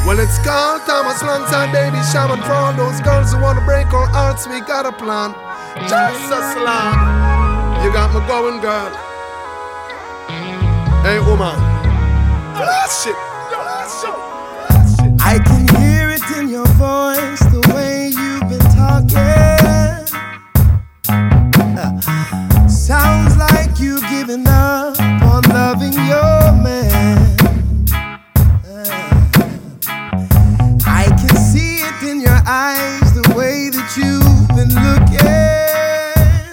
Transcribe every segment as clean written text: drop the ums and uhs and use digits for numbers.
Well, it's called Thomas Lungs and Baby Shaman. For all those girls who wanna break our hearts, we got a plan. Just a slam. You got me going, girl. Hey, woman. Blast it. I can hear it in your voice, the way you've been talking. Sounds like you've given up on loving your man. I can see it in your eyes, the way that you've been looking.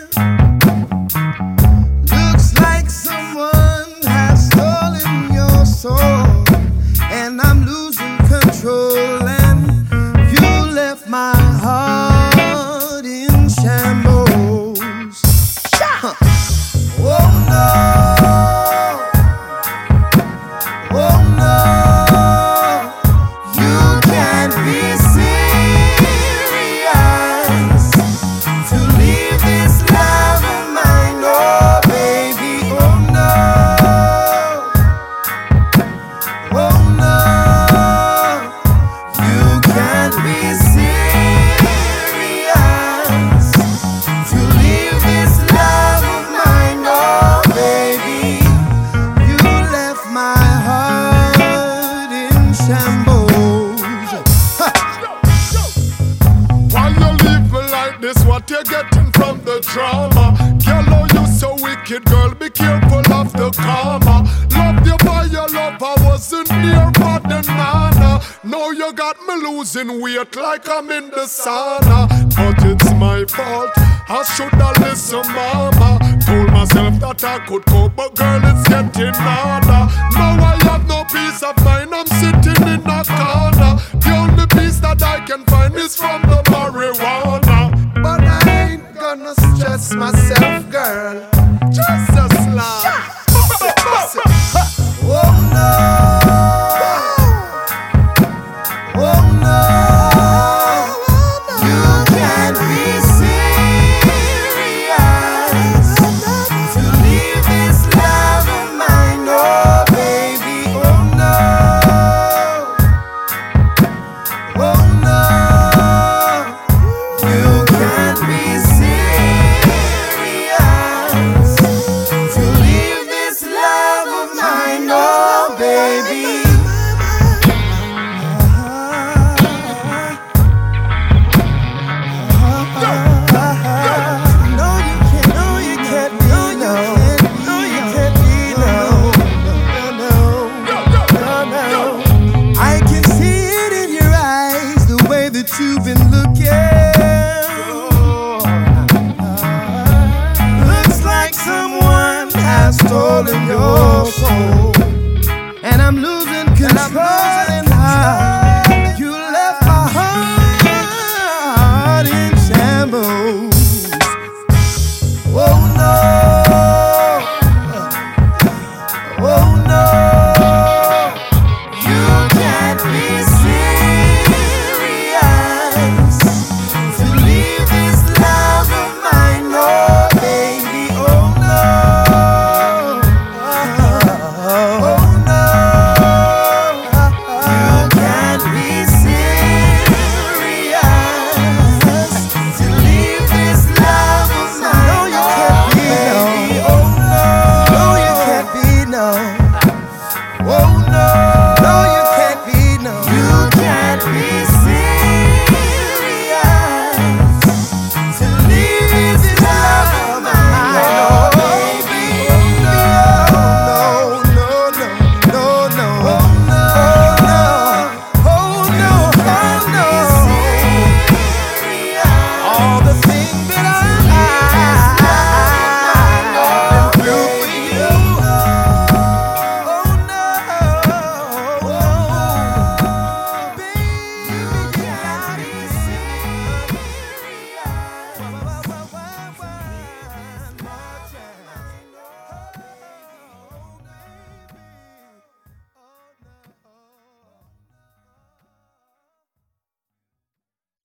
Looks like someone has stolen your soul, and I'm losing control, and you left my heart in shambles. Oh no, oh no, you can't be serious to leave this love of mine, oh baby, oh no, oh no, you can't be serious to leave this love of mine, oh baby, you left my heart in shambles. Why you leave me like this? What you getting from the drama? Girl, oh, you so wicked, girl. Be careful of the karma. Loved you by your love, I wasn't near for the nana. Now you got me losing weight like I'm in the sauna. But it's my fault, I shoulda listened, mama. Told myself that I could cope, but girl, it's getting harder. Now I have no peace of mind, I'm sitting in a corner. The only peace that I can find is from the marijuana. But I ain't gonna stress myself, girl. Just a slap. Oh no, oh no, you can't be serious to leave this love of mine, oh baby, oh no, oh no, you can't be serious to leave this love of mine, oh baby. No, you can't, no, you can't be, no, no, you can't be, no, no, no, no. I can see it in your eyes, the way that you've been looking. Looks like someone has stolen your soul, and I'm losing control.